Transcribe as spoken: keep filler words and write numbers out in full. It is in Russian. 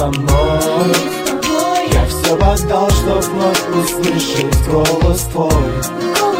со мной. Я все отдал, чтоб вновь услышать голос твой.